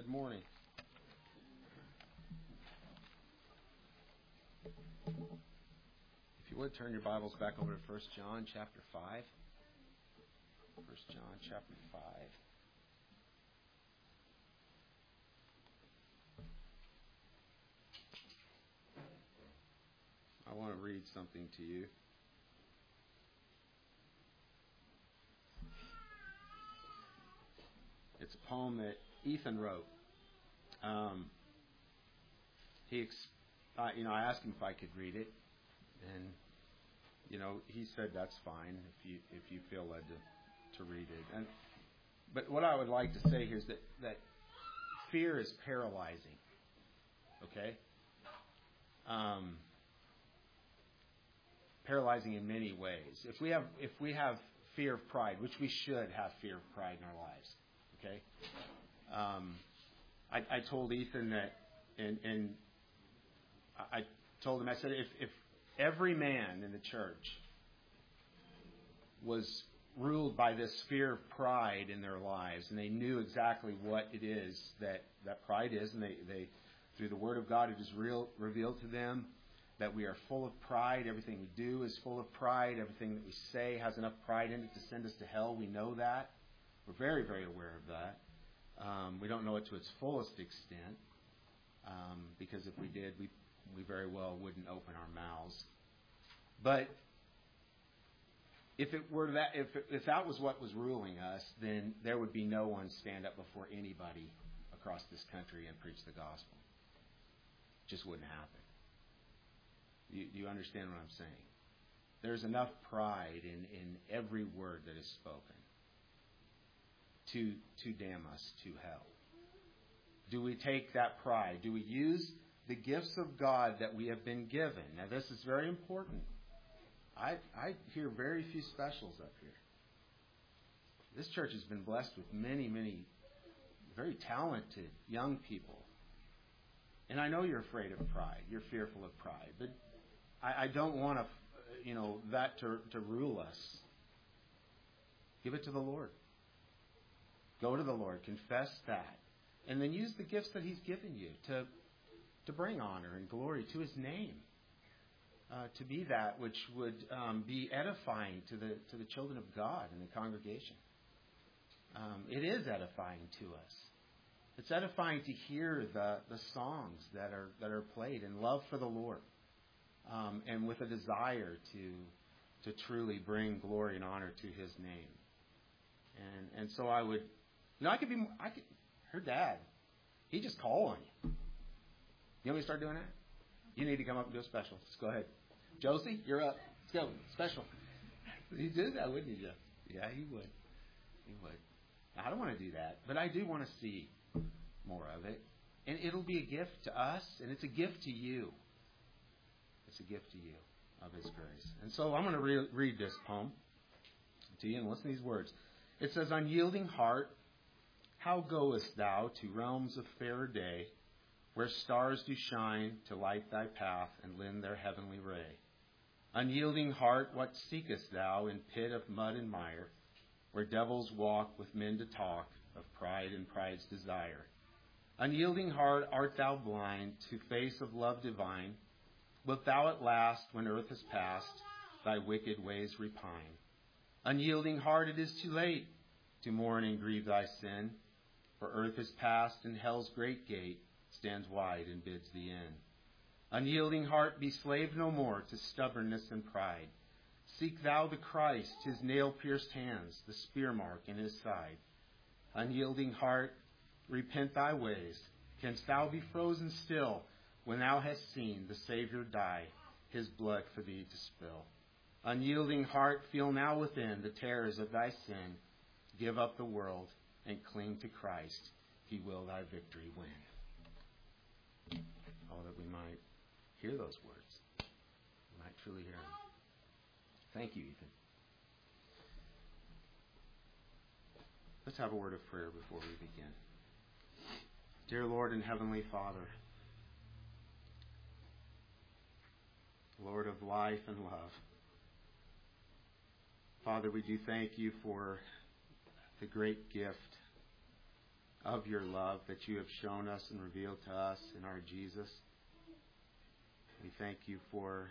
Good morning. If you would, turn your Bibles back over to 1 John chapter 5. 1 John chapter 5. I want to read something to you. It's a poem that Ethan wrote. I asked him if I could read it, and he said that's fine if you feel led to read it. But what I would like to say here is that fear is paralyzing. Okay, paralyzing in many ways. If we have fear of pride, which we should have fear of pride in our lives. Okay, I told Ethan that, and I told him, I said, if every man in the church was ruled by this fear of pride in their lives, and they knew exactly what it is that pride is, and they through the Word of God it is revealed to them that we are full of pride. Everything we do is full of pride. Everything that we say has enough pride in it to send us to hell. We know that. We're very, very aware of that. We don't know it to its fullest extent, because if we did, we very well wouldn't open our mouths. But if it were that, if that was what was ruling us, then there would be no one stand up before anybody across this country and preach the gospel. It just wouldn't happen. Do you understand what I'm saying? There's enough pride in every word that is spoken to damn us to hell. Do we take that pride? Do we use the gifts of God that we have been given? Now, this is very important. I hear very few specials up here. This church has been blessed with many, many very talented young people. And I know you're afraid of pride. You're fearful of pride. But I don't want that to rule us. Give it to the Lord. Go to the Lord. Confess that. And then use the gifts that He's given you to bring honor and glory to His name. To be that which would be edifying to the children of God in the congregation. It is edifying to us. It's edifying to hear the songs that are played in love for the Lord, and with a desire to truly bring glory and honor to His name. And so I would, her dad, he just called on you. You want me to start doing that? You need to come up and do a special. Just go ahead. Josie, you're up. Let's go. Special. He'd do that, wouldn't you, Jeff? Yeah, he would. He would. I don't want to do that, but I do want to see more of it. And it'll be a gift to us, and it's a gift to you. It's a gift to you of His grace. And so I'm going to read this poem to you and listen to these words. It says, Unyielding heart, how goest thou to realms of fairer day, where stars do shine to light thy path and lend their heavenly ray? Unyielding heart, what seekest thou in pit of mud and mire, where devils walk with men to talk of pride and pride's desire? Unyielding heart, art thou blind to face of love divine? Wilt thou at last, when earth is past, thy wicked ways repine? Unyielding heart, it is too late to mourn and grieve thy sin, for earth is past and hell's great gate stands wide and bids thee in. Unyielding heart, be slave no more to stubbornness and pride. Seek thou the Christ, His nail-pierced hands, the spear mark in His side. Unyielding heart, repent thy ways. Canst thou be frozen still when thou hast seen the Savior die, His blood for thee to spill? Unyielding heart, feel now within the terrors of thy sin. Give up the world and cling to Christ. He will thy victory win. Oh, that we might hear those words. We might truly hear them. Thank you, Ethan. Let's have a word of prayer before we begin. Dear Lord and Heavenly Father, Lord of life and love, Father, we do thank you for the great gift of your love that you have shown us and revealed to us in our Jesus. We thank you for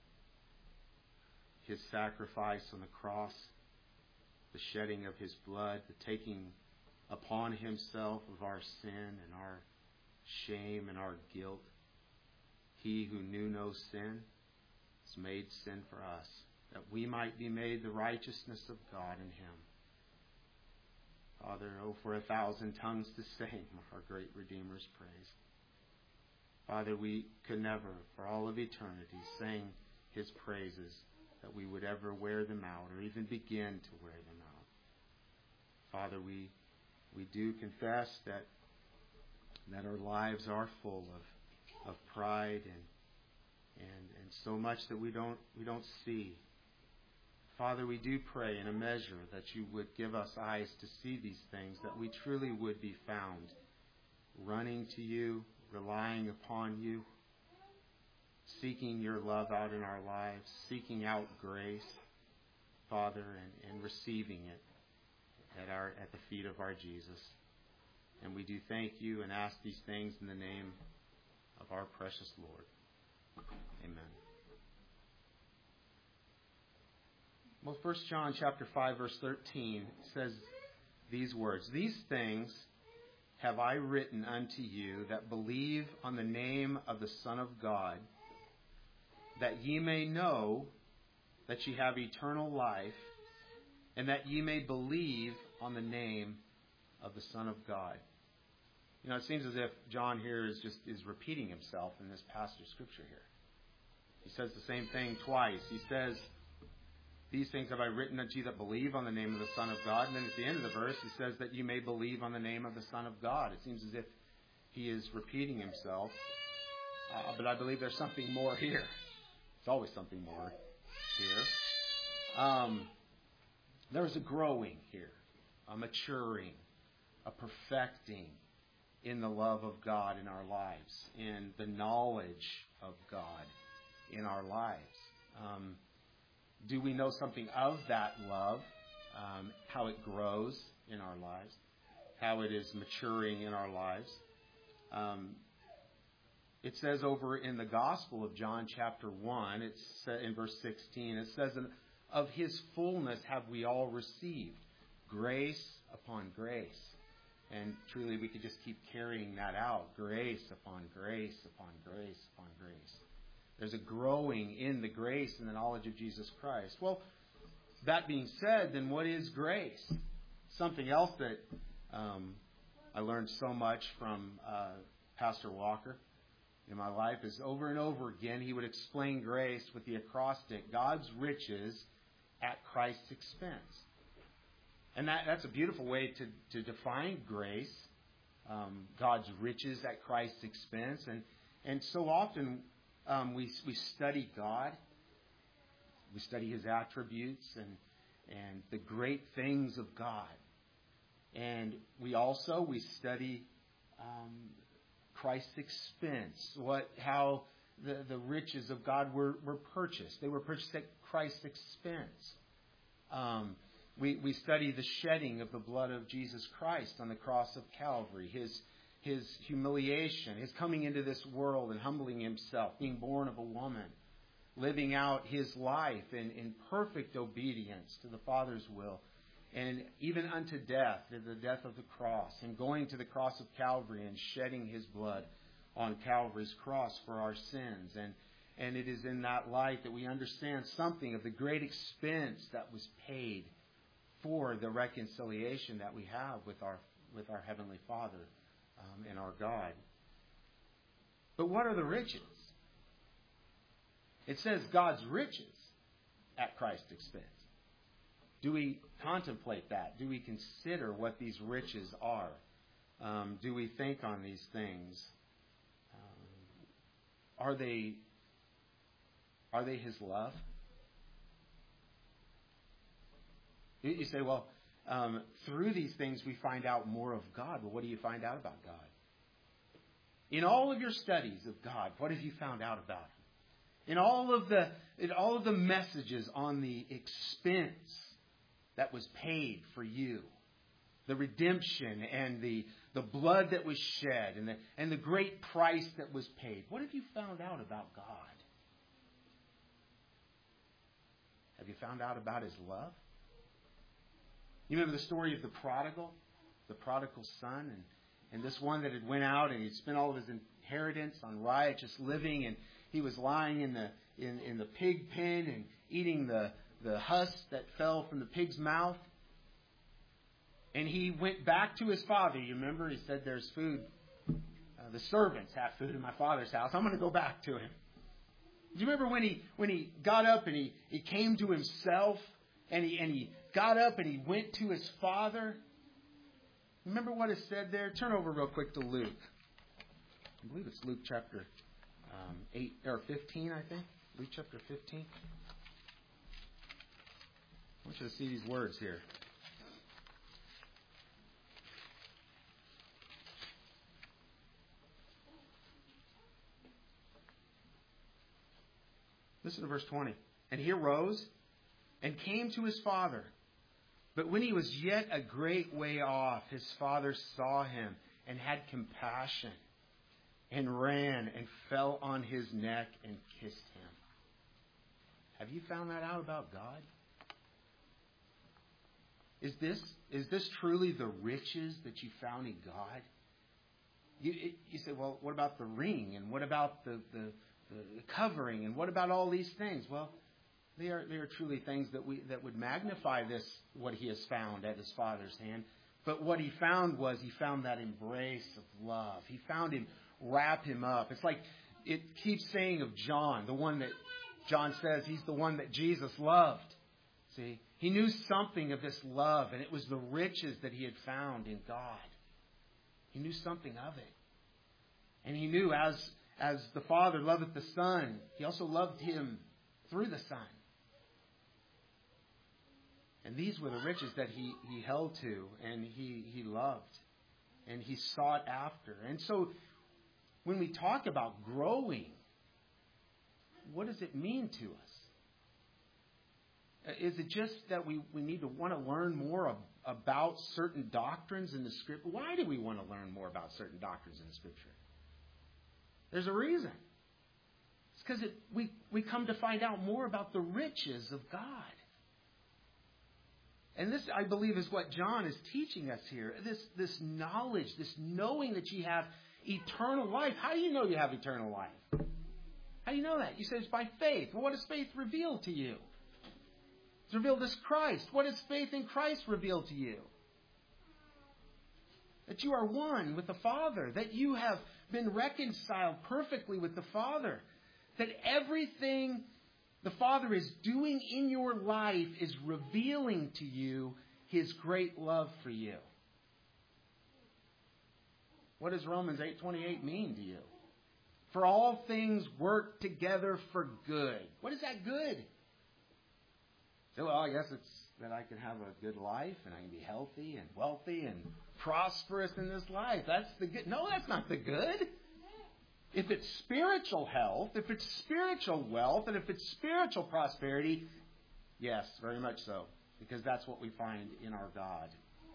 his sacrifice on the cross, the shedding of his blood, the taking upon himself of our sin and our shame and our guilt. He who knew no sin has made sin for us, that we might be made the righteousness of God in him. Father, oh, for 1,000 tongues to sing our great Redeemer's praise. Father, we could never, for all of eternity, sing his praises, that we would ever wear them out or even begin to wear them out. Father, we do confess that our lives are full of pride and so much that we don't see. Father, we do pray in a measure that you would give us eyes to see these things, that we truly would be found running to you, relying upon you, seeking your love out in our lives, seeking out grace, Father, and receiving it at the feet of our Jesus. And we do thank you and ask these things in the name of our precious Lord. Amen. Well, 1 John chapter 5, verse 13 says these words, "These things have I written unto you that believe on the name of the Son of God, that ye may know that ye have eternal life, and that ye may believe on the name of the Son of God." You know, it seems as if John here is repeating himself in this passage of Scripture here. He says the same thing twice. He says, "These things have I written unto you that believe on the name of the Son of God." And then at the end of the verse, he says that you may believe on the name of the Son of God. It seems as if he is repeating himself. But I believe there's something more here. There's always something more here. There's a growing here, a maturing, a perfecting in the love of God in our lives, in the knowledge of God in our lives. Do we know something of that love, how it grows in our lives, how it is maturing in our lives? It says over in the Gospel of John chapter 1, it's in verse 16, it says, "Of his fullness have we all received, grace upon grace." And truly we could just keep carrying that out, grace upon grace upon grace upon grace. There's a growing in the grace and the knowledge of Jesus Christ. Well, that being said, then what is grace? Something else that I learned so much from Pastor Walker in my life is over and over again he would explain grace with the acrostic, God's riches at Christ's expense. And that's a beautiful way to define grace, God's riches at Christ's expense. And so often we study God, we study his attributes and the great things of God. And we study Christ's expense, how the riches of God were purchased. They were purchased at Christ's expense. We study the shedding of the blood of Jesus Christ on the cross of Calvary, his humiliation, his coming into this world and humbling himself, being born of a woman, living out his life in perfect obedience to the Father's will, and even unto death, the death of the cross, and going to the cross of Calvary and shedding his blood on Calvary's cross for our sins. And it is in that light that we understand something of the great expense that was paid for the reconciliation that we have with our Heavenly Father and our God. But what are the riches? It says God's riches at Christ's expense. Do we contemplate that? Do we consider what these riches are? Do we think on these things? Are they his love? You say, well, through these things we find out more of God. Well, what do you find out about God? In all of your studies of God, what have you found out about him? In all of the messages on the expense that was paid for you, the redemption and the blood that was shed and the great price that was paid. What have you found out about God? Have you found out about His love? You remember the story of the prodigal son, and this one that had went out and he'd spent all of his inheritance on riotous living, and he was lying in the pig pen and eating the husk that fell from the pig's mouth. And he went back to his father. You remember, he said, "There's food. The servants have food in my father's house. I'm going to go back to him." Do you remember when he got up and he came to himself and he got up and he went to his father? Remember what is said there? Turn over real quick to Luke. I believe it's Luke chapter 8 or 15, I think. Luke chapter 15. I want you to see these words here. Listen to verse 20. "And he arose and came to his father. But when he was yet a great way off, his father saw him and had compassion and ran and fell on his neck and kissed him." Have you found that out about God? Is this truly the riches that you found in God? You say, well, what about the ring? And what about the covering? And what about all these things? Well, they are truly things that would magnify this, what he has found at his Father's hand. But what he found that embrace of love. He found him wrap him up. It's like it keeps saying of John, the one that John says he's the one that Jesus loved. See, he knew something of this love, and it was the riches that he had found in God. He knew something of it. And he knew as the Father loveth the Son, he also loved him through the Son. And these were the riches that he held to, and he loved, and he sought after. And so when we talk about growing, what does it mean to us? Is it just that we need to want to learn more about certain doctrines in the Scripture? Why do we want to learn more about certain doctrines in the Scripture? There's a reason. It's because we come to find out more about the riches of God. And this, I believe, is what John is teaching us here. This knowledge, this knowing that you have eternal life. How do you know you have eternal life? How do you know that? You say it's by faith. Well, what does faith reveal to you? It's revealed as Christ. What does faith in Christ reveal to you? That you are one with the Father. That you have been reconciled perfectly with the Father. That everything the Father is doing in your life is revealing to you His great love for you. What does Romans 8:28 mean to you? For all things work together for good. What is that good? So, well, I guess it's that I can have a good life and I can be healthy and wealthy and prosperous in this life. That's the good. No, that's not the good. If it's spiritual health, if it's spiritual wealth, and if it's spiritual prosperity, yes, very much so. Because that's what we find in our God.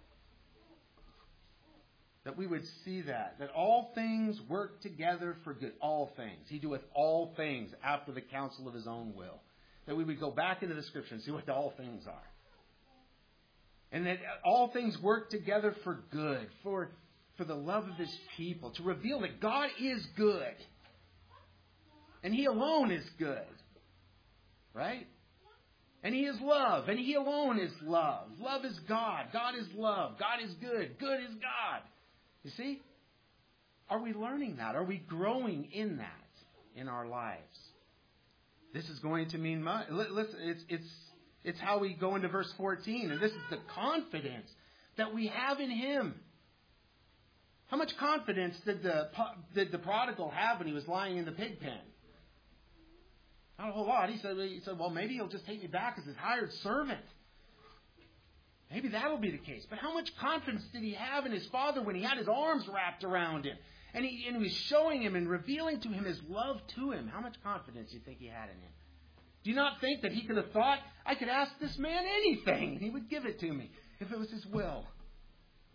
That we would see that all things work together for good. All things. He doeth all things after the counsel of His own will. That we would go back into the Scripture and see what all things are. And that all things work together for good, for the love of His people, to reveal that God is good. And He alone is good. Right? And He is love, and He alone is love. Love is God. God is love. God is good. Good is God. You see? Are we learning that? Are we growing in that in our lives? This is going to mean much. Listen, it's how we go into verse 14. And this is the confidence that we have in Him. How much confidence did the prodigal have when he was lying in the pig pen? Not a whole lot. He said, well, maybe He'll just take me back as His hired servant. Maybe that'll be the case. But how much confidence did he have in his Father when he had his arms wrapped around him? And he was showing him and revealing to him His love to him. How much confidence do you think he had in Him? Do you not think that he could have thought, I could ask this man anything and he would give it to me if it was His will?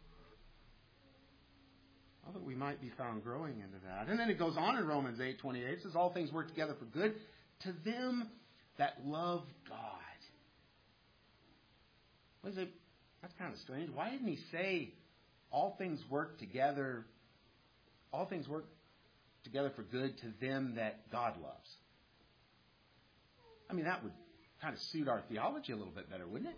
might be found growing into that. And then it goes on in Romans 8:28. It says, all things work together for good to them that love God. What is it? That's kind of strange. Why didn't he say all things work together for good to them that God loves? I mean, that would kind of suit our theology a little bit better, wouldn't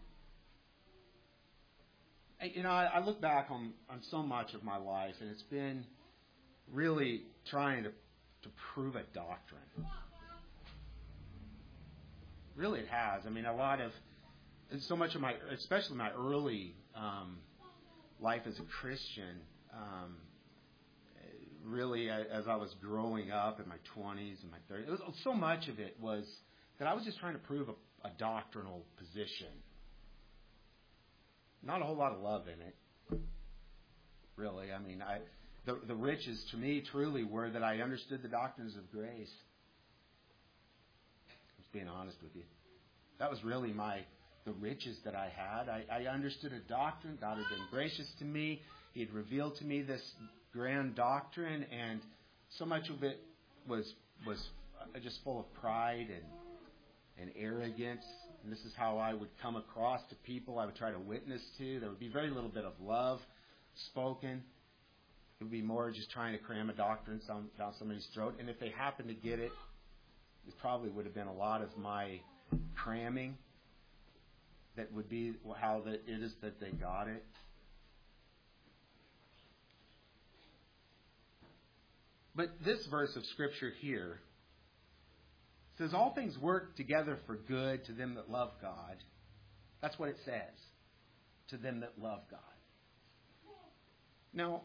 it? You know, I look back on so much of my life, and it's been really trying to prove a doctrine. Really, it has. I mean, so much of especially my early life as a Christian, really as I was growing up in my 20s and my 30s, so much of it was that I was just trying to prove a doctrinal position. Not a whole lot of love in it, really. I mean, the riches to me truly were that I understood the doctrines of grace. Just being honest with you. That was really the riches that I had. I understood a doctrine. God had been gracious to me. He had revealed to me this grand doctrine, and so much of it was just full of pride and arrogance. And this is how I would come across to people I would try to witness to. There would be very little bit of love spoken. It would be more just trying to cram a doctrine down somebody's throat. And if they happened to get it, it probably would have been a lot of my cramming. That would be how it is that they got it. But this verse of Scripture here says, all things work together for good to them that love God. That's what it says. To them that love God. Now,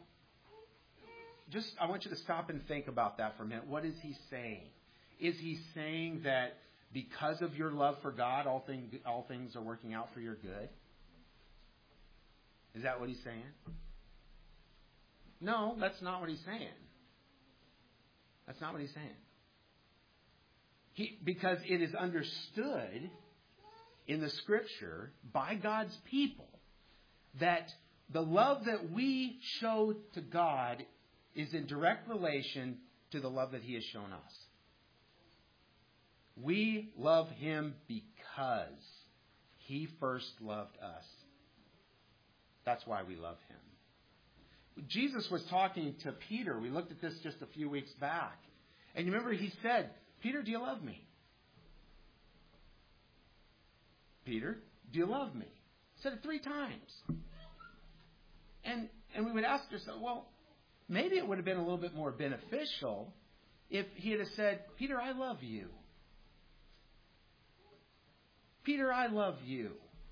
I want you to stop and think about that for a minute. What is he saying? Is he saying that because of your love for God, all things are working out for your good? Is that what he's saying? No, that's not what he's saying. That's not what he's saying. Because it is understood in the Scripture by God's people that the love that we show to God is in direct relation to the love that he has shown us. We love him because he first loved us. That's why we love him. Jesus was talking to Peter. We looked at this just a few weeks back. And you remember he said, Peter, do you love me? Peter, do you love me? He said it 3 times. And we would ask ourselves, well, maybe it would have been a little bit more beneficial if he had said, Peter, I love you. Peter, I love you.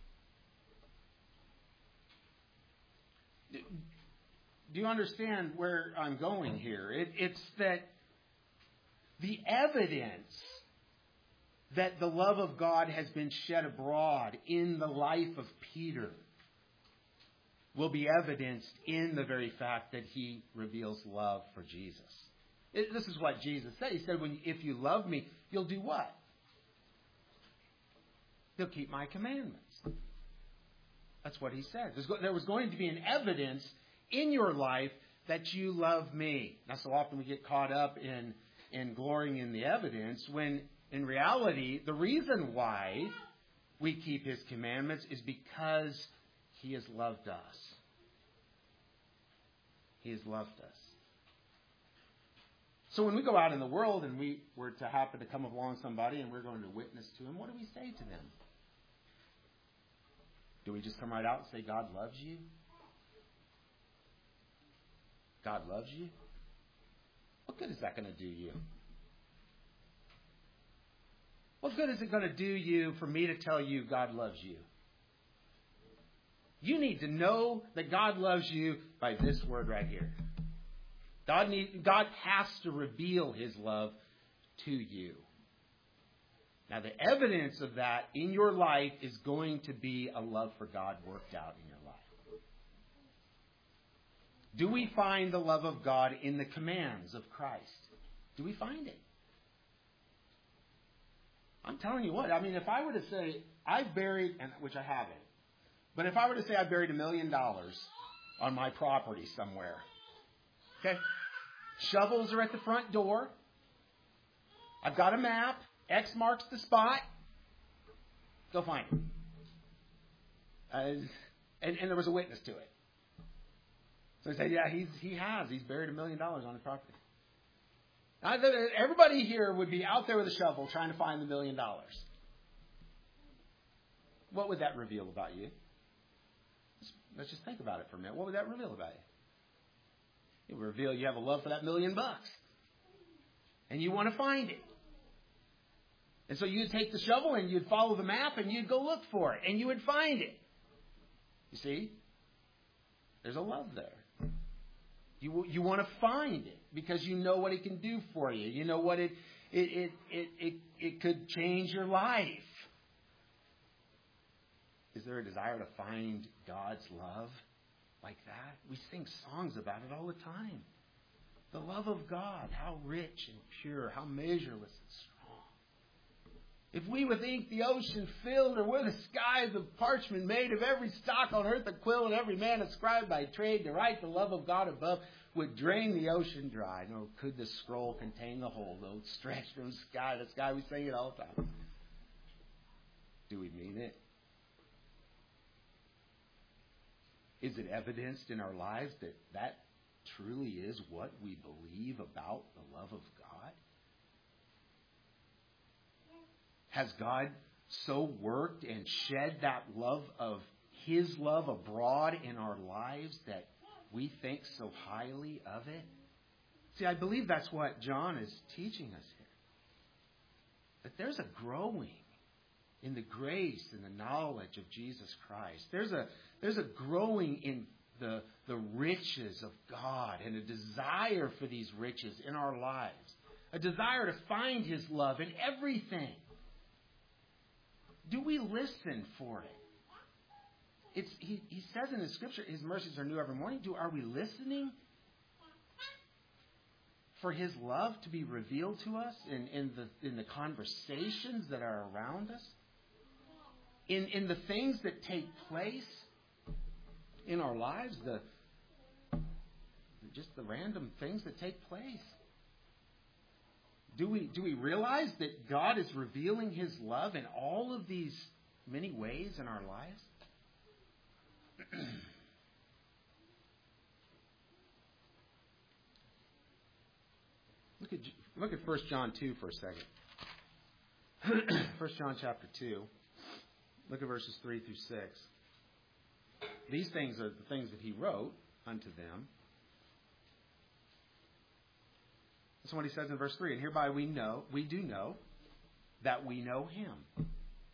Do you understand where I'm going here? It's that the evidence that the love of God has been shed abroad in the life of Peter will be evidenced in the very fact that he reveals love for Jesus. This is what Jesus said. He said, if you love me, you'll do what? You'll keep my commandments. That's what he said. There was going to be an evidence in your life that you love me. Now, so often we get caught up in glorying in the evidence when, in reality, the reason why we keep his commandments is because he has loved us. He has loved us. So when we go out in the world and we were to happen to come along somebody and we're going to witness to him, what do we say to them? Do we just come right out and say, God loves you? God loves you? What good is that going to do you? What good is it going to do you for me to tell you God loves you? You need to know that God loves you by this word right here. God has to reveal his love to you. Now, the evidence of that in your life is going to be a love for God worked out in your life. Do we find the love of God in the commands of Christ? Do we find it? I'm telling you what, I mean, if I were to say, I've buried, which I haven't, but if I were to say I buried $1 million on my property somewhere, okay? Shovels are at the front door. I've got a map. X marks the spot. Go find him. And there was a witness to it. So he said, yeah, he's buried $1 million on his property. Now, everybody here would be out there with a shovel trying to find the $1 million. What would that reveal about you? Let's just think about it for a minute. What would that reveal about you? It would reveal you have a love for that $1 million. And you want to find it. And so you'd take the shovel and you'd follow the map and you'd go look for it. And you would find it. You see? There's a love there. You want to find it because you know what it can do for you. You know what it could change your life. Is there a desire to find God's love like that? We sing songs about it all the time. The love of God, how rich and pure, how measureless and strong. If we with ink the ocean filled, or were the skies of parchment made, of every stock on earth a quill, and every man ascribed by trade to write the love of God above, would drain the ocean dry, nor could the scroll contain the whole, though it stretched from sky to sky. We sing it all the time. Do we mean it? Is it evidenced in our lives that truly is what we believe about the love of God? Has God so worked and shed that love of His love abroad in our lives that we think so highly of it? See, I believe that's what John is teaching us here. That there's a growing in the grace and the knowledge of Jesus Christ. There's a growing in the riches of God and a desire for these riches in our lives. A desire to find His love in everything. Do we listen for it? He says in the Scripture, His mercies are new every morning. Are we listening for His love to be revealed to us in the conversations that are around us? In the things that take place in our lives, just the random things that take place. Do we realize that God is revealing His love in all of these many ways in our lives? Look at 1 John 2 for a second. 1 John chapter 2. Look at verses 3 through 6. These things are the things that He wrote unto them. That's what He says in verse 3. And hereby we do know that we know Him.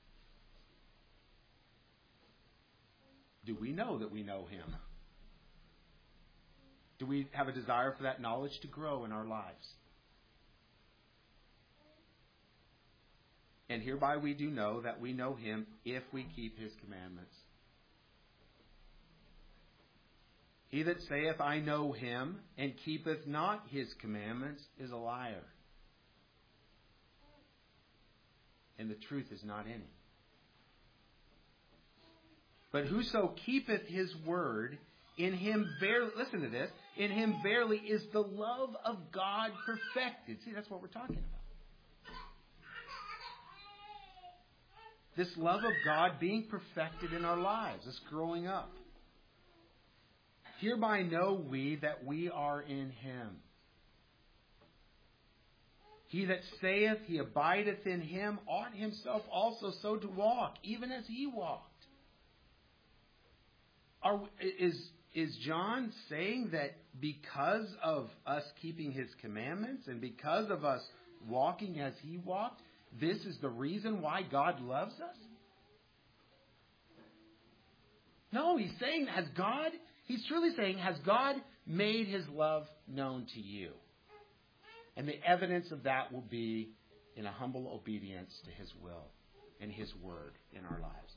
Do we know that we know Him? Do we have a desire for that knowledge to grow in our lives? And hereby we do know that we know Him if we keep His commandments. He that saith, I know Him, and keepeth not His commandments, is a liar. And the truth is not in him. But whoso keepeth His word, in him verily, listen to this, in him verily is the love of God perfected. See, that's what we're talking about. This love of God being perfected in our lives, this growing up. Hereby know we that we are in Him. He that saith he abideth in Him ought himself also so to walk, even as He walked. Is John saying that because of us keeping His commandments and because of us walking as He walked, this is the reason why God loves us? No, He's saying, He's truly saying, has God made His love known to you? And the evidence of that will be in a humble obedience to His will and His word in our lives.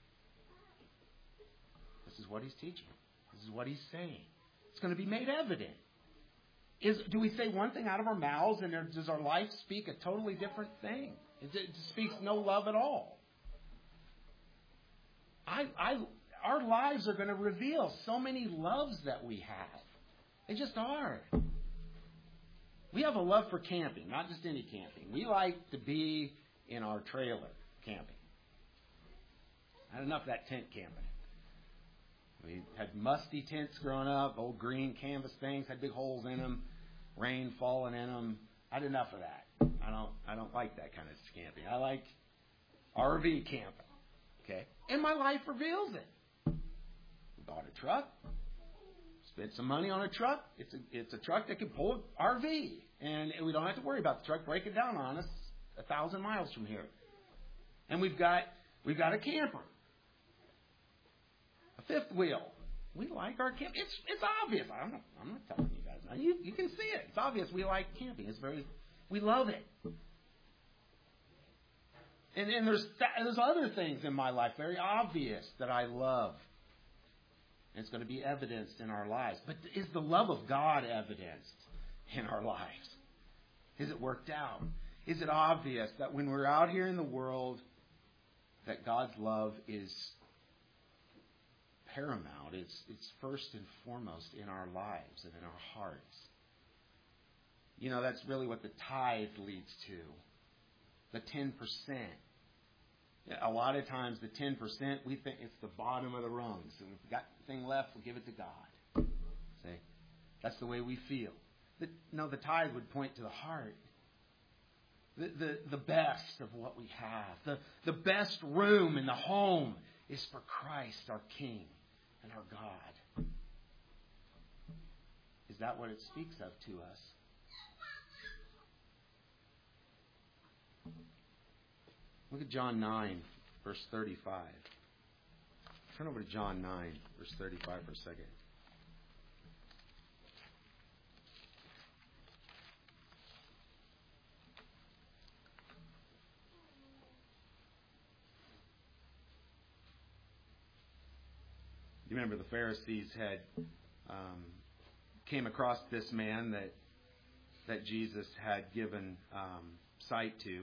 This is what He's teaching. This is what He's saying. It's going to be made evident. Do we say one thing out of our mouths and does our life speak a totally different thing? It speaks no love at all. Our lives are going to reveal so many loves that we have. They just are. We have a love for camping, not just any camping. We like to be in our trailer camping. I had enough of that tent camping. We had musty tents growing up, old green canvas things, had big holes in them, rain falling in them. I had enough of that. I don't like that kind of camping. I like RV camping. Okay? And my life reveals it. We bought a truck. Spent some money on a truck. It's a truck that can pull an RV. And we don't have to worry about the truck breaking down on us 1,000 miles from here. And we've got a camper. A fifth wheel. We like our camp. It's obvious. I'm not telling you guys now. You can see it. It's obvious we like camping. We love it. And there's other things in my life very obvious that I love. And it's going to be evidenced in our lives. But is the love of God evidenced in our lives? Is it worked out? Is it obvious that when we're out here in the world, that God's love is paramount? It's first and foremost in our lives and in our hearts. You know, that's really what the tithe leads to. The 10%. A lot of times the 10%, we think it's the bottom of the rungs. And if we've got anything left, we'll give it to God. See? That's the way we feel. No, the tithe would point to the heart. The best of what we have. The best room in the home is for Christ, our King and our God. Is that what it speaks of to us? Look at John 9, verse 35. Turn over to John 9, verse 35 for a second. You remember the Pharisees had came across this man that Jesus had given sight to.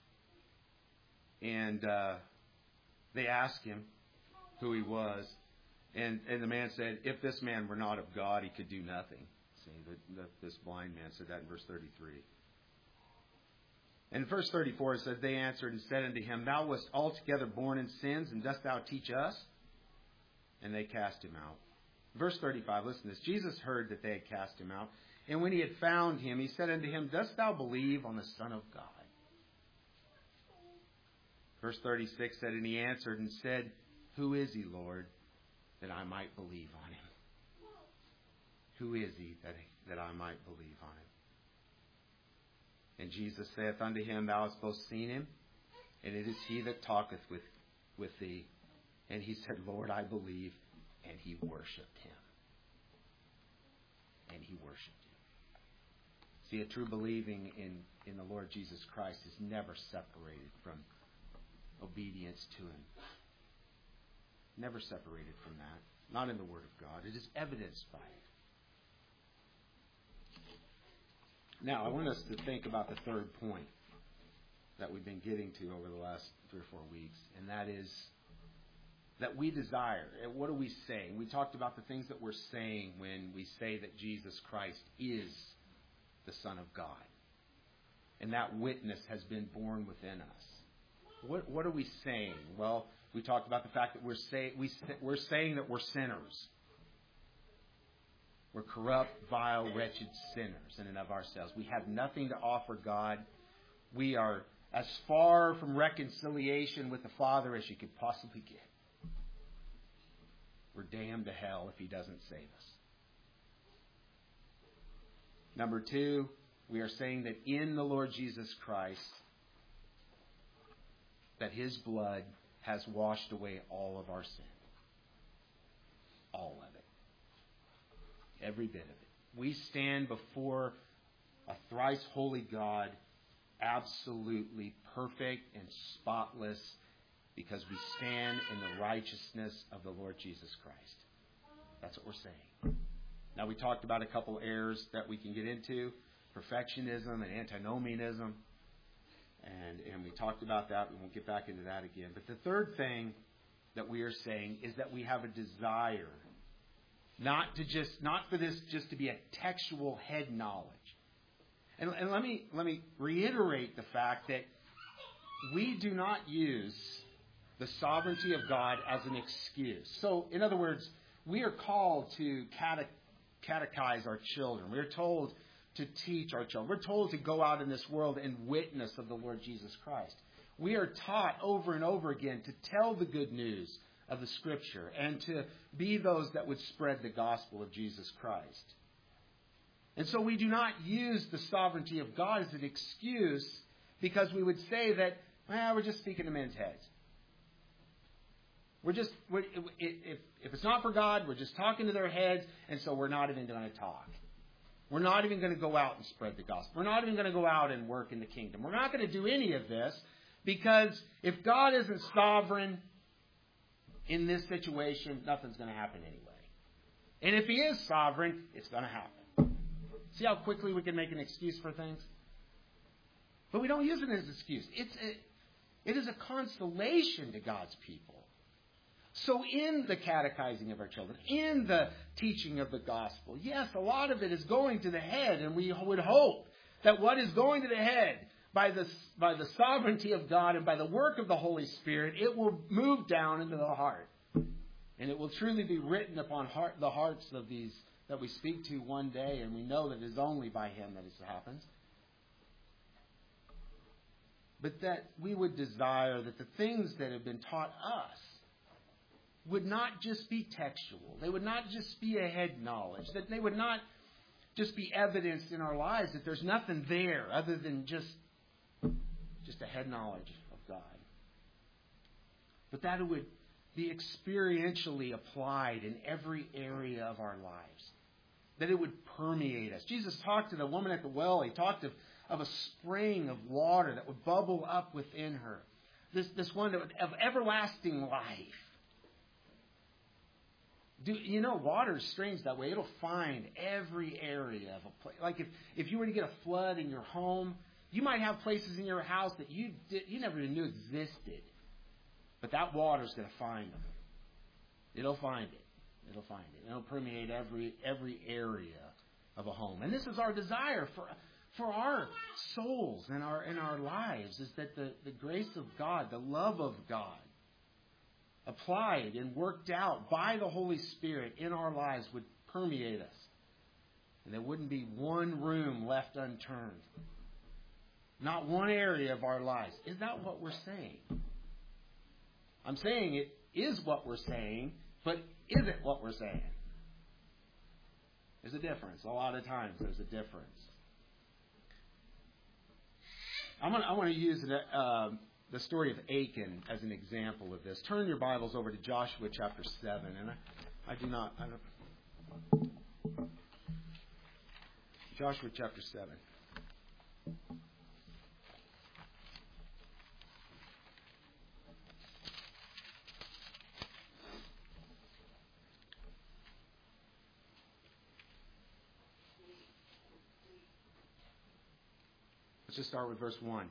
And they asked him who he was. And the man said, if this man were not of God, he could do nothing. See, this blind man said that in verse 33. And in verse 34 it says, they answered and said unto him, thou wast altogether born in sins, and dost thou teach us? And they cast him out. Verse 35, listen to this. Jesus heard that they had cast him out. And when he had found him, he said unto him, dost thou believe on the Son of God? Verse 36 said, and he answered and said, who is he, Lord, that I might believe on him? Who is he that I might believe on him? And Jesus saith unto him, thou hast both seen him, and it is he that talketh with thee. And he said, Lord, I believe. And he worshipped him. And he worshipped him. See, a true believing in the Lord Jesus Christ is never separated from obedience to him. Never separated from that. Not in the Word of God. It is evidenced by it. Now, I want us to think about the third point that we've been getting to over the last 3 or 4 weeks, and that is that we desire. What are we saying? We talked about the things that we're saying when we say that Jesus Christ is the Son of God. And that witness has been born within us. What are we saying? Well, we talked about the fact that we're saying that we're sinners. We're corrupt, vile, wretched sinners in and of ourselves. We have nothing to offer God. We are as far from reconciliation with the Father as you could possibly get. We're damned to hell if He doesn't save us. Number 2, we are saying that in the Lord Jesus Christ, that His blood has washed away all of our sin. All of it. Every bit of it. We stand before a thrice holy God, absolutely perfect and spotless, because we stand in the righteousness of the Lord Jesus Christ. That's what we're saying. Now, we talked about a couple errors that we can get into. Perfectionism and antinomianism. And we talked about that. We won't get back into that again. But the third thing that we are saying is that we have a desire not for this just to be a textual head knowledge. And let me reiterate the fact that we do not use the sovereignty of God as an excuse. So, in other words, we are called to catechize our children. We're told to teach our children. We're told to go out in this world and witness of the Lord Jesus Christ. We are taught over and over again to tell the good news of the Scripture and to be those that would spread the gospel of Jesus Christ. And so we do not use the sovereignty of God as an excuse because we would say that, well, we're just speaking to men's heads. If it's not for God, we're just talking to their heads, and so we're not even going to talk. We're not even going to go out and spread the gospel. We're not even going to go out and work in the kingdom. We're not going to do any of this because if God isn't sovereign in this situation, nothing's going to happen anyway. And if He is sovereign, it's going to happen. See how quickly we can make an excuse for things? But we don't use it as an excuse. It is a consolation to God's people. So in the catechizing of our children, in the teaching of the gospel, yes, a lot of it is going to the head, and we would hope that what is going to the head by the sovereignty of God and by the work of the Holy Spirit, it will move down into the heart. And it will truly be written upon the hearts of these that we speak to one day, and we know that it is only by Him that this happens. But that we would desire that the things that have been taught us would not just be textual. They would not just be a head knowledge. That they would not just be evidenced in our lives. That there's nothing there other than just a head knowledge of God. But that it would be experientially applied in every area of our lives. That it would permeate us. Jesus talked to the woman at the well. He talked of a spring of water that would bubble up within her. This one of everlasting life. Water is strange that way. It'll find every area of a place. Like if you were to get a flood in your home, you might have places in your house that you never even knew existed. But that water is going to find them. It'll find it. It'll find it. It'll permeate every area of a home. And this is our desire for our souls and our lives, is that the grace of God, the love of God, applied and worked out by the Holy Spirit in our lives would permeate us. And there wouldn't be one room left unturned. Not one area of our lives. Is that what we're saying? I'm saying it is what we're saying, but is it what we're saying? There's a difference. A lot of times there's a difference. I want to use the story of Achan as an example of this. Turn your Bibles over to Joshua chapter 7. And Joshua chapter 7. Let's just start with verse 1.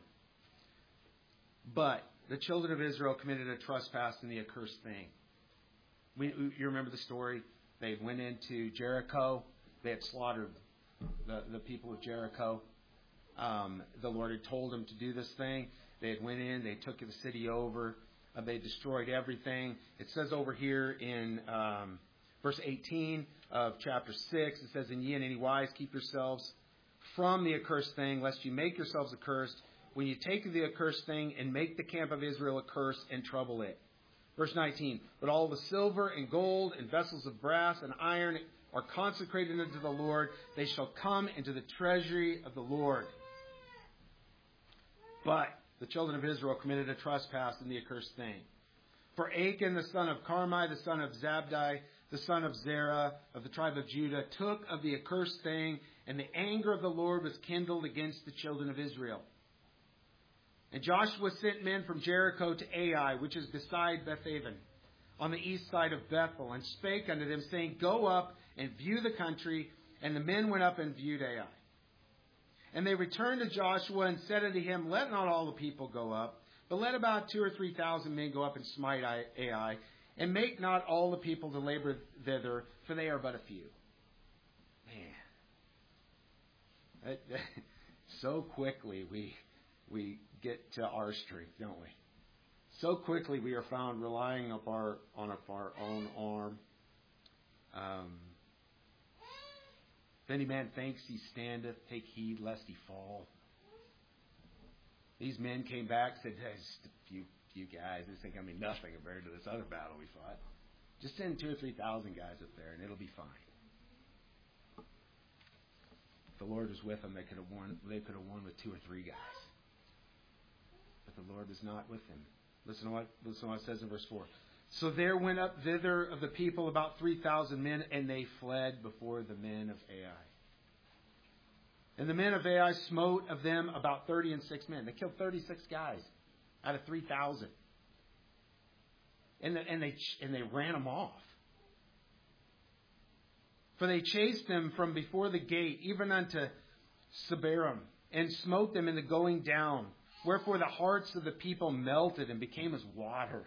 But the children of Israel committed a trespass in the accursed thing. You remember the story? They went into Jericho. They had slaughtered the people of Jericho. The Lord had told them to do this thing. They had went in. They took the city over. They destroyed everything. It says over here in verse 18 of chapter 6, it says, "And ye in any wise keep yourselves from the accursed thing, lest you make yourselves accursed, when you take the accursed thing and make the camp of Israel accursed and trouble it." Verse 19, "But all the silver and gold and vessels of brass and iron are consecrated unto the Lord. They shall come into the treasury of the Lord." But the children of Israel committed a trespass in the accursed thing. For Achan, the son of Carmi, the son of Zabdi, the son of Zerah, of the tribe of Judah, took of the accursed thing, and the anger of the Lord was kindled against the children of Israel. And Joshua sent men from Jericho to Ai, which is beside Bethaven, on the east side of Bethel, and spake unto them, saying, "Go up and view the country." And the men went up and viewed Ai. And they returned to Joshua and said unto him, "Let not all the people go up, but let about 2,000 or 3,000 men go up and smite Ai, and make not all the people to labor thither, for they are but a few." Man. So quickly we get to our strength, don't we? So quickly we are found relying on our own arm. If any man thinks he standeth, take heed lest he fall. These men came back, said, hey, just a few guys. This ain't going to be nothing compared to this other battle we fought. Just send 2,000 or 3,000 guys up there, and it'll be fine. If the Lord was with them, they could have won with 2 or 3 guys. But the Lord was not with them. Listen to what it says in verse 4. So there went up thither of the people about 3,000 men, and they fled before the men of Ai. And the men of Ai smote of them about 36 men. They killed 36 guys out of 3,000. And they ran them off. For they chased them from before the gate, even unto Sebarim, and smote them in the going down. Wherefore the hearts of the people melted and became as water.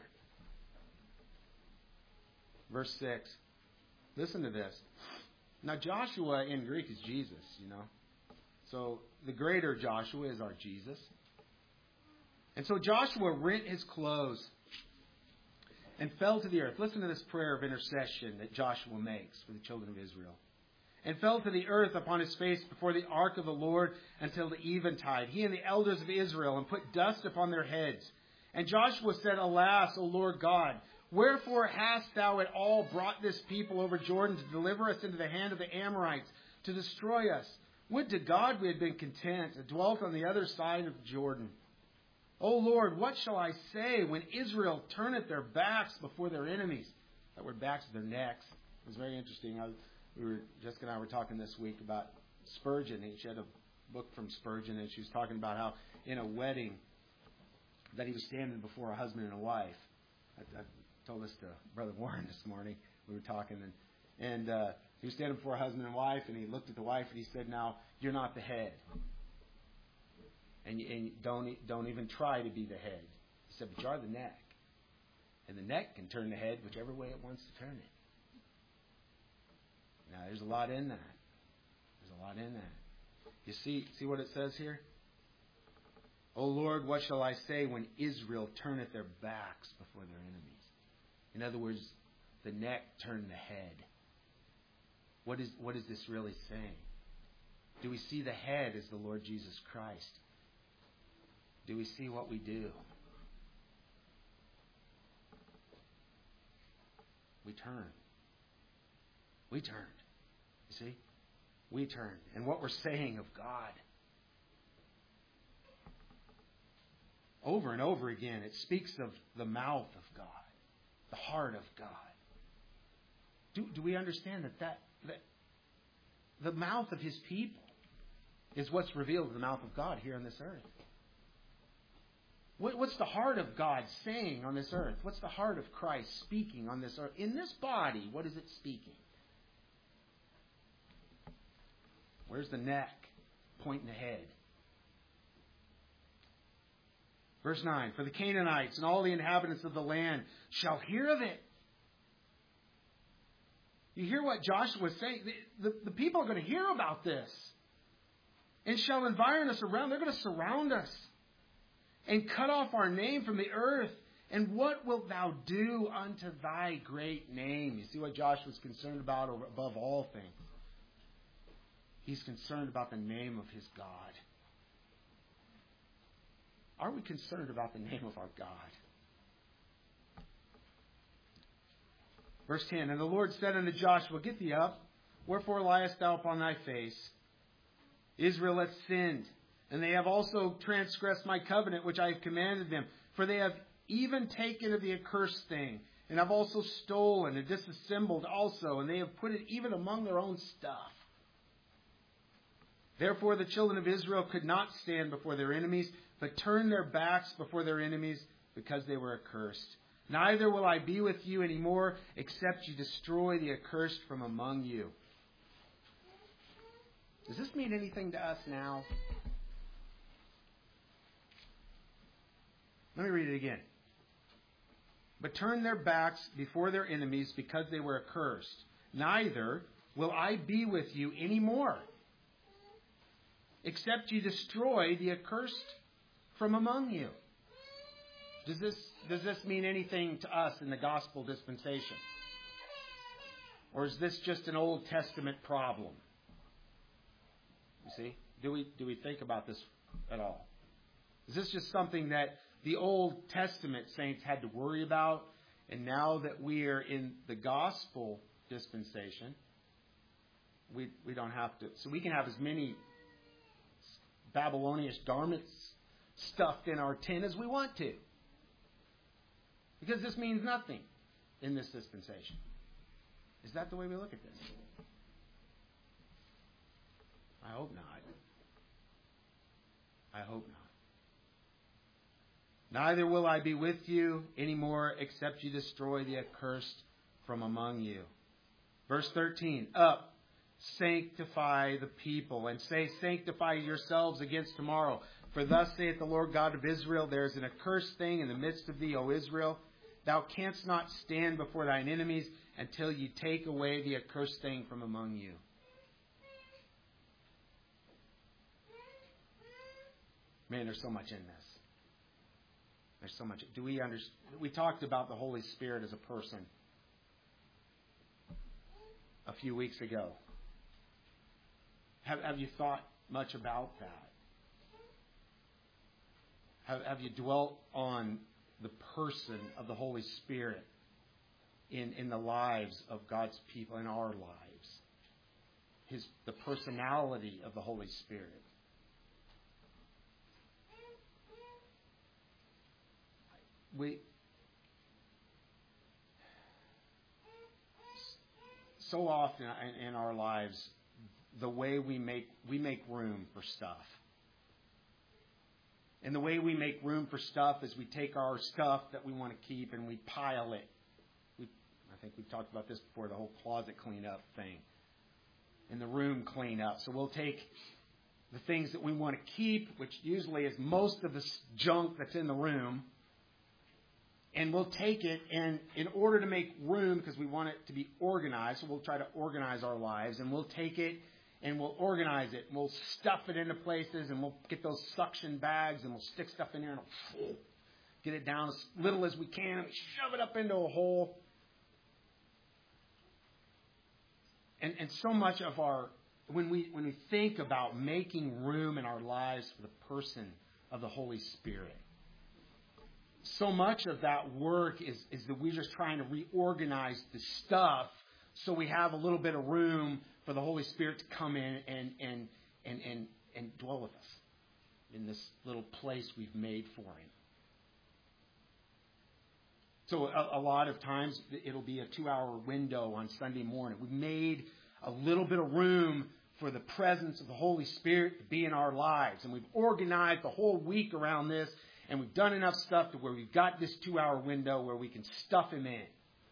Verse 6. Listen to this. Now Joshua in Greek is Jesus, you know. So the greater Joshua is our Jesus. And so Joshua rent his clothes and fell to the earth. Listen to this prayer of intercession that Joshua makes for the children of Israel. And fell to the earth upon his face before the ark of the Lord until the eventide, he and the elders of Israel, and put dust upon their heads. And Joshua said, Alas, O Lord God, wherefore hast thou at all brought this people over Jordan to deliver us into the hand of the Amorites, to destroy us? Would to God we had been content, and dwelt on the other side of Jordan. O Lord, what shall I say when Israel turneth their backs before their enemies? That word backs is their necks. It was very interesting. Jessica and I were talking this week about Spurgeon. She had a book from Spurgeon, and she was talking about how in a wedding that he was standing before a husband and a wife. I told this to Brother Warren this morning. We were talking, and he was standing before a husband and wife, and he looked at the wife and he said, "Now you're not the head, and don't even try to be the head." He said, "But you are the neck, and the neck can turn the head whichever way it wants to turn it." Now, there's a lot in that. There's a lot in that. You see what it says here? O Lord, what shall I say when Israel turneth their backs before their enemies? In other words, the neck turned the head. What is this really saying? Do we see the head as the Lord Jesus Christ? Do we see what we do? We turn. We turned. You see? We turned. And what we're saying of God. Over and over again, it speaks of the mouth of God. The heart of God. Do we understand that the mouth of His people is what's revealed in the mouth of God here on this earth? What's the heart of God saying on this earth? What's the heart of Christ speaking on this earth? In this body, what is it speaking? Where's the neck pointing ahead? Verse 9, for the Canaanites and all the inhabitants of the land shall hear of it. You hear what Joshua is saying? The people are going to hear about this. And shall environ us around. They're going to surround us. And cut off our name from the earth. And what wilt thou do unto thy great name? You see what Joshua's concerned about above all things. He's concerned about the name of his God. Are we concerned about the name of our God? Verse 10, and the Lord said unto Joshua, get thee up, wherefore liest thou upon thy face? Israel hath sinned, and they have also transgressed my covenant which I have commanded them. For they have even taken of the accursed thing, and have also stolen and disassembled also, and they have put it even among their own stuff. Therefore the children of Israel could not stand before their enemies, but turned their backs before their enemies, because they were accursed. Neither will I be with you any more, except you destroy the accursed from among you. Does this mean anything to us now? Let me read it again. But turn their backs before their enemies, because they were accursed. Neither will I be with you any more, except you destroy the accursed from among you. Does this mean anything to us in the gospel dispensation? Or is this just an Old Testament problem? You see? Do we think about this at all? Is this just something that the Old Testament saints had to worry about, and now that we are in the gospel dispensation, we don't have to. So we can have as many Babylonian garments stuffed in our tin as we want to. Because this means nothing in this dispensation. Is that the way we look at this? I hope not. I hope not. Neither will I be with you anymore, except you destroy the accursed from among you. Verse 13, up, sanctify the people, and say, sanctify yourselves against tomorrow. For thus saith the Lord God of Israel, there is an accursed thing in the midst of thee, O Israel. Thou canst not stand before thine enemies until you take away the accursed thing from among you. Man, there's so much in this. There's so much. Do we understand? We talked about the Holy Spirit as a person a few weeks ago. Have you thought much about that? Have you dwelt on the person of the Holy Spirit in the lives of God's people, in our lives? The personality of the Holy Spirit. So often in our lives, the way we make room for stuff. And the way we make room for stuff is we take our stuff that we want to keep and we pile it. I think we've talked about this before, the whole closet cleanup thing. And the room cleanup. So we'll take the things that we want to keep, which usually is most of the junk that's in the room, and we'll take it, and in order to make room, because we want it to be organized, so we'll try to organize our lives, and we'll take it and we'll organize it. And we'll stuff it into places, and we'll get those suction bags, and we'll stick stuff in there, and we'll get it down as little as we can, and shove it up into a hole. And so much of when we think about making room in our lives for the person of the Holy Spirit, so much of that work is that we're just trying to reorganize the stuff so we have a little bit of room for the Holy Spirit to come in and dwell with us in this little place we've made for Him. So a lot of times it'll be a 2-hour window on Sunday morning. We've made a little bit of room for the presence of the Holy Spirit to be in our lives. And we've organized the whole week around this. And we've done enough stuff to where we've got this 2-hour window where we can stuff Him in.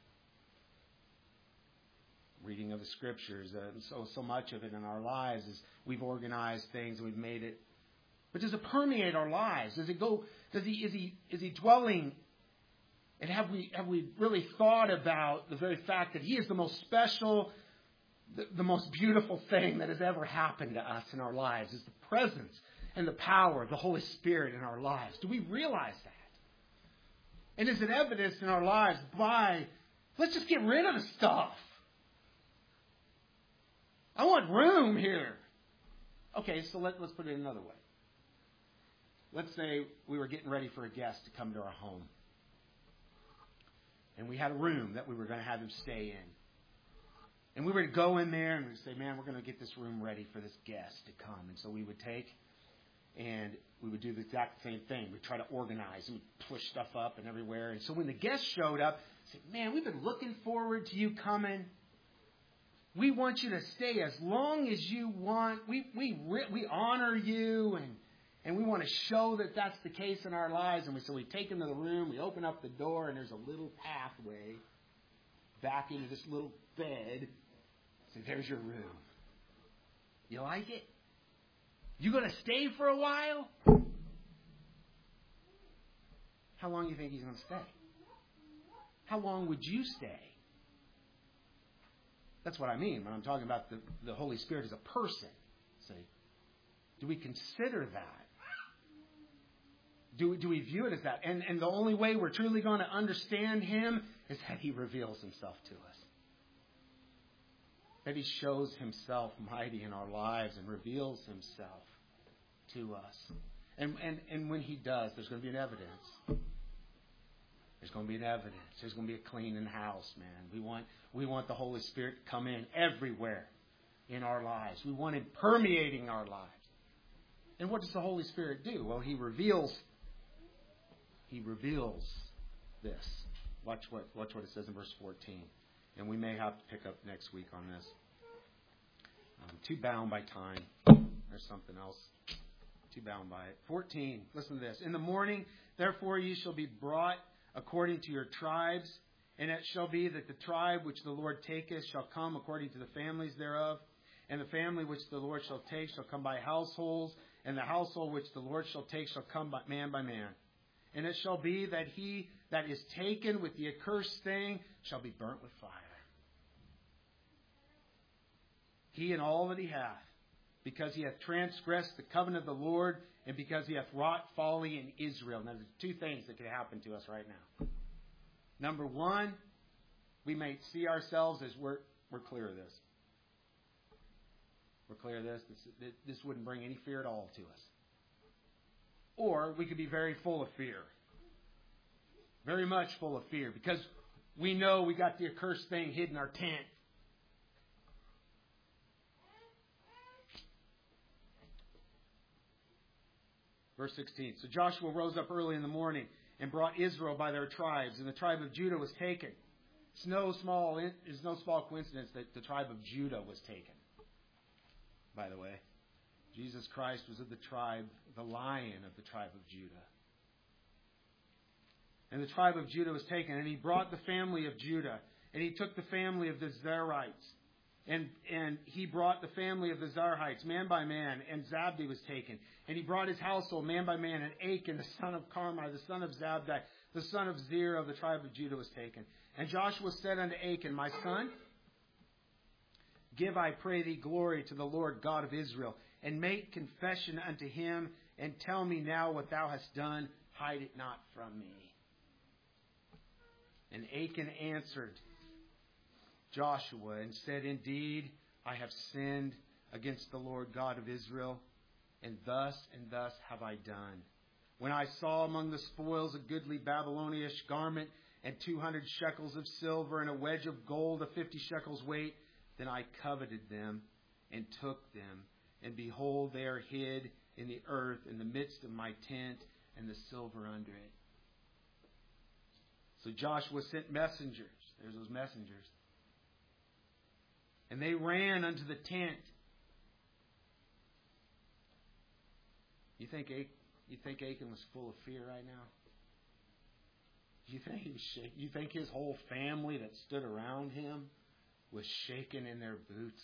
Reading of the Scriptures, so much of it in our lives is we've organized things and we've made it. But does it permeate our lives? Does it go? Is He dwelling? And have we really thought about the very fact that He is the most special, the most beautiful thing that has ever happened to us in our lives? Is the presence and the power of the Holy Spirit in our lives. Do we realize that? And is it evidenced in our lives by, let's just get rid of the stuff. I want room here. Okay, so let's put it another way. Let's say we were getting ready for a guest to come to our home. And we had a room that we were going to have him stay in. And we were to go in there and we'd say, man, we're going to get this room ready for this guest to come. And so we would take and we would do the exact same thing. We'd try to organize and we'd push stuff up and everywhere. And so when the guest showed up, I said, man, we've been looking forward to you coming. We want you to stay as long as you want. We honor you and we want to show that that's the case in our lives. And so we take them to the room, we open up the door, and there's a little pathway back into this little bed. So there's your room. You like it? You going to stay for a while? How long do you think He's going to stay? How long would you stay? That's what I mean when I'm talking about the Holy Spirit as a person. See? Do we consider that? Do we view it as that? And the only way we're truly going to understand Him is that He reveals Himself to us. That He shows Himself mighty in our lives and reveals Himself to us. And when He does, there's going to be an evidence. There's going to be an evidence. There's going to be a cleaning house, man. We want the Holy Spirit to come in everywhere in our lives. We want Him permeating our lives. And what does the Holy Spirit do? Well, He reveals this. Watch what it says in verse 14. And we may have to pick up next week on this. I'm too bound by time. There's something else. Too bound by it. 14. Listen to this. In the morning, therefore, ye shall be brought according to your tribes. And it shall be that the tribe which the Lord taketh shall come according to the families thereof. And the family which the Lord shall take shall come by households. And the household which the Lord shall take shall come by man. And it shall be that he that is taken with the accursed thing shall be burnt with fire. He and all that he hath, because he hath transgressed the covenant of the Lord, and because he hath wrought folly in Israel. Now, there's two things that could happen to us right now. Number one, we may see ourselves as we're clear of this. We're clear of this. This wouldn't bring any fear at all to us. Or we could be very full of fear. Very much full of fear. Because we know we got the accursed thing hid in our tent. Verse 16. So Joshua rose up early in the morning and brought Israel by their tribes. And the tribe of Judah was taken. It's no small coincidence that the tribe of Judah was taken. By the way, Jesus Christ was of the tribe, the Lion of the tribe of Judah. And the tribe of Judah was taken, and he brought the family of Judah, and he took the family of the Zerahites, and he brought the family of the Zerahites, man by man, and Zabdi was taken. And he brought his household, man by man, and Achan, the son of Carmi, the son of Zabdi, the son of Zerah of the tribe of Judah was taken. And Joshua said unto Achan, my son, give, I pray thee, glory to the Lord God of Israel, and make confession unto him, and tell me now what thou hast done. Hide it not from me. And Achan answered Joshua and said, indeed, I have sinned against the Lord God of Israel, and thus have I done. When I saw among the spoils a goodly Babylonish garment, and 200 shekels of silver, and a wedge of gold of 50 shekels weight, then I coveted them, and took them. And behold, they are hid in the earth in the midst of my tent, and the silver under it. So Joshua sent messengers. There's those messengers. And they ran unto the tent. You think Achan was full of fear right now? You think his whole family that stood around him was shaken in their boots?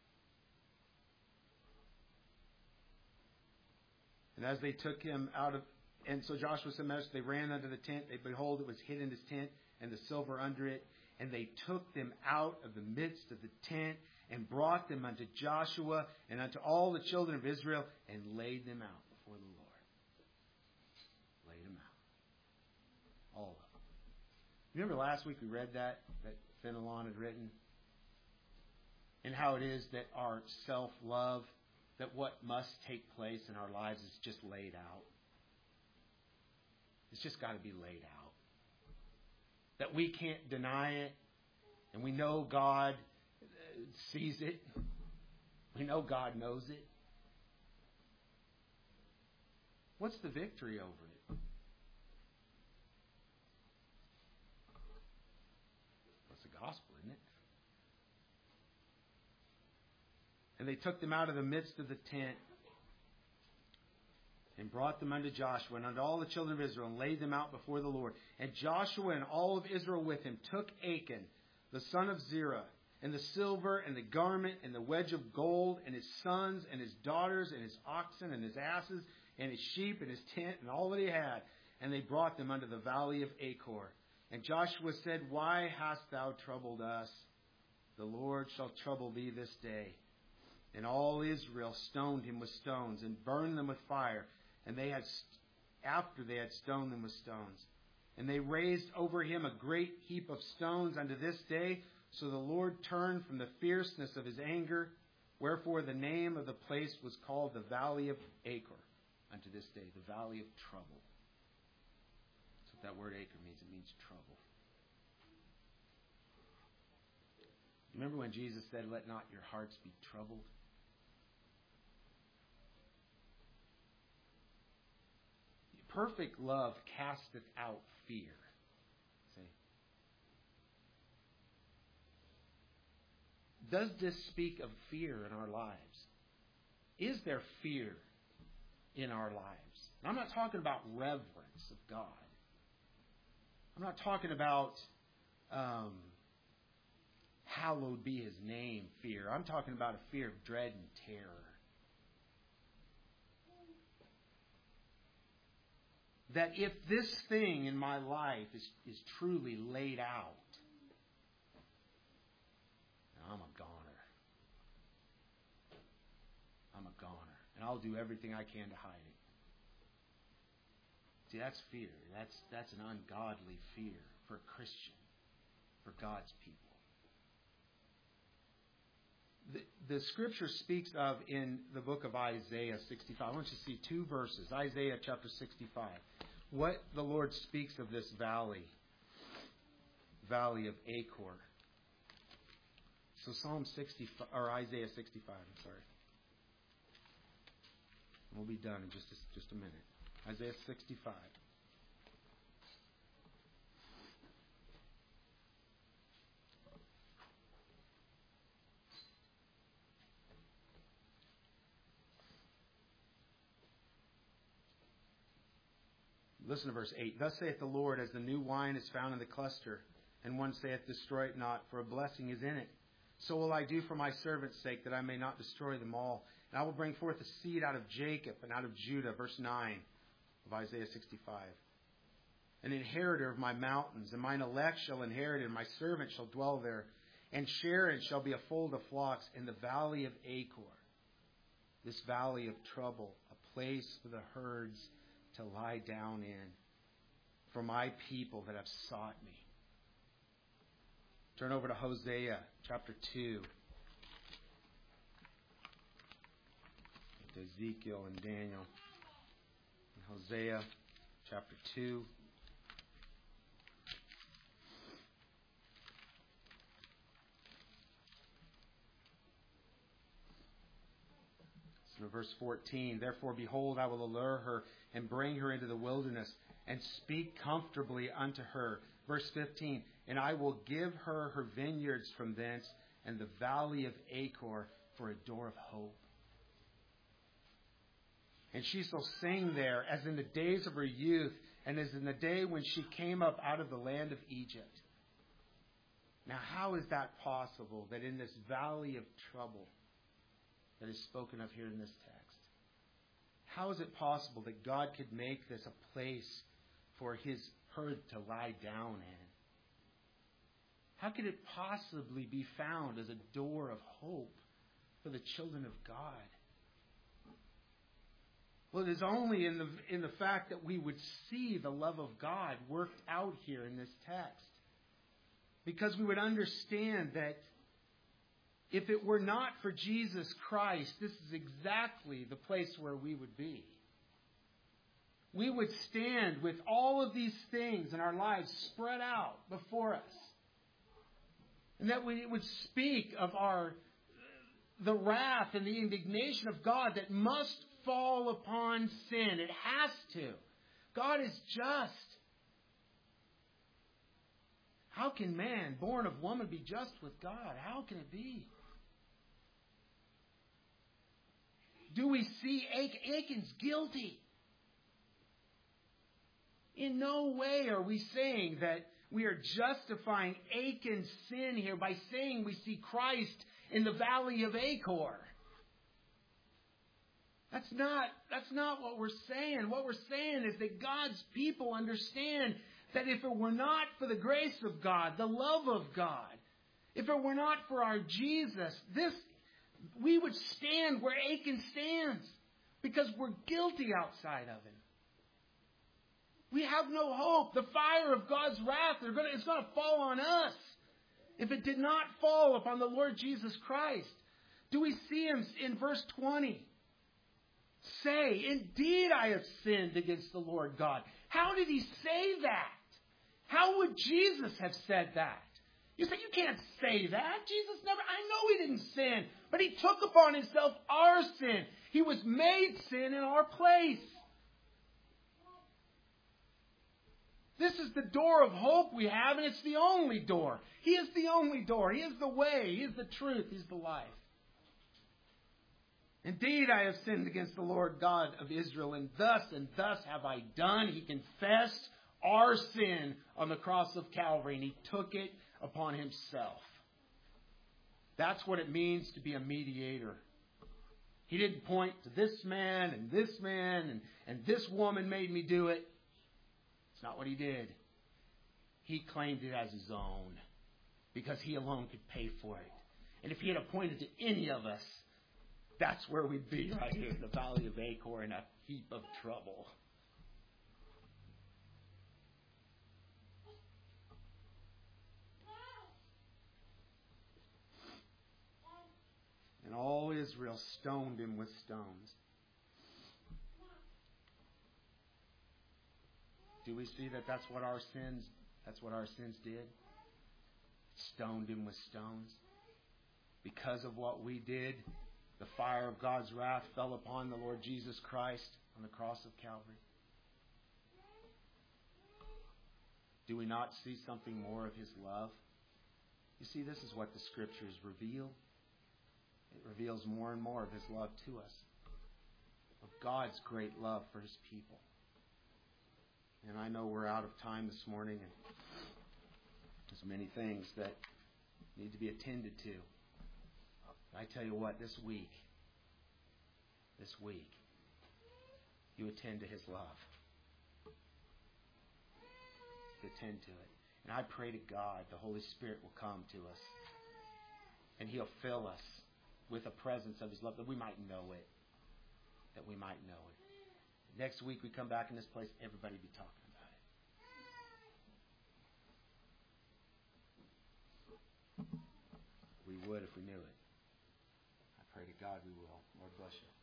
And as they took him out of, and so Joshua said, they ran unto the tent. They behold, it was hid in his tent, and the silver under it. And they took them out of the midst of the tent, and brought them unto Joshua and unto all the children of Israel, and laid them out before the Lord. Laid them out. All of them. Remember last week we read that Fenelon had written? And how it is that our self-love, that what must take place in our lives is just laid out. It's just got to be laid out. That we can't deny it. And we know God sees it. We know God knows it. What's the victory over it? That's the gospel, isn't it? And they took them out of the midst of the tent, and brought them unto Joshua and unto all the children of Israel, and laid them out before the Lord. And Joshua and all of Israel with him took Achan, the son of Zerah, and the silver, and the garment, and the wedge of gold, and his sons, and his daughters, and his oxen, and his asses, and his sheep, and his tent, and all that he had. And they brought them unto the valley of Achor. And Joshua said, why hast thou troubled us? The Lord shall trouble thee this day. And all Israel stoned him with stones and burned them with fire. And after they had stoned them with stones. And they raised over him a great heap of stones unto this day. So the Lord turned from the fierceness of his anger. Wherefore the name of the place was called the Valley of Achor unto this day. The Valley of Trouble. That's what that word Achor means. It means trouble. Remember when Jesus said, "Let not your hearts be troubled"? Perfect love casteth out fear. See? Does this speak of fear in our lives? Is there fear in our lives? And I'm not talking about reverence of God. I'm not talking about hallowed be his name fear. I'm talking about a fear of dread and terror. That if this thing in my life is truly laid out, I'm a goner. I'm a goner. And I'll do everything I can to hide it. See, that's fear. That's an ungodly fear for a Christian, for God's people. The Scripture speaks of in the book of Isaiah 65. I want you to see two verses. Isaiah chapter 65. What the Lord speaks of this valley of Achor. So Isaiah 65. I'm sorry. We'll be done in just a minute. Isaiah 65. Listen to verse 8. Thus saith the Lord, as the new wine is found in the cluster, and one saith, destroy it not, for a blessing is in it. So will I do for my servant's sake, that I may not destroy them all. And I will bring forth a seed out of Jacob and out of Judah. Verse 9 of Isaiah 65. An inheritor of my mountains, and mine elect shall inherit it, and my servant shall dwell there. And Sharon shall be a fold of flocks in the valley of Achor. This valley of trouble, a place for the herds to lie down in, for my people that have sought me. Turn over to Hosea chapter 2. Ezekiel and Daniel. Hosea chapter 2. So verse 14. Therefore, behold, I will allure her and bring her into the wilderness and speak comfortably unto her. Verse 15. And I will give her her vineyards from thence and the valley of Achor for a door of hope. And she shall sing there as in the days of her youth and as in the day when she came up out of the land of Egypt. Now, how is that possible that in this valley of trouble that is spoken of here in this text, how is it possible that God could make this a place for his herd to lie down in? How could it possibly be found as a door of hope for the children of God? Well, it is only in the fact that we would see the love of God worked out here in this text. Because we would understand that if it were not for Jesus Christ, this is exactly the place where we would be. We would stand with all of these things in our lives spread out before us. And that we would speak of the wrath and the indignation of God that must fall upon sin. It has to. God is just. How can man, born of woman, be just with God? How can it be? Do we see Achan's guilty? In no way are we saying that we are justifying Achan's sin here by saying we see Christ in the valley of Achor. That's not what we're saying. What we're saying is that God's people understand that if it were not for the grace of God, the love of God, if it were not for our Jesus, we would stand where Achan stands because we're guilty outside of him. We have no hope. The fire of God's wrath is going to fall on us if it did not fall upon the Lord Jesus Christ. Do we see him in verse 20? Say, indeed I have sinned against the Lord God. How did he say that? How would Jesus have said that? You say, you can't say that. Jesus never, I know he didn't sin, but he took upon himself our sin. He was made sin in our place. This is the door of hope we have, and it's the only door. He is the only door. He is the way. He is the truth. He's the life. Indeed, I have sinned against the Lord God of Israel, and thus have I done. He confessed our sin on the cross of Calvary, and he took it upon himself. That's what it means to be a mediator. He didn't point to this man, and this woman made me do it. It's not what he did. He claimed it as his own because he alone could pay for it. And if he had appointed to any of us, that's where we'd be right here in the valley of Achor in a heap of trouble. And all Israel stoned him with stones. Do we see that that's what our sins did? Stoned him with stones. Because of what we did, the fire of God's wrath fell upon the Lord Jesus Christ on the cross of Calvary. Do we not see something more of his love? You see, this is what the Scriptures reveal. It reveals more and more of his love to us, of God's great love for his people. And I know we're out of time this morning, and there's many things that need to be attended to. I tell you what, this week, you attend to his love. You attend to it. And I pray to God the Holy Spirit will come to us, and he'll fill us with a presence of his love, that we might know it. That we might know it. Next week we come back in this place, everybody be talking about it. We would if we knew it. I pray to God we will. Lord bless you.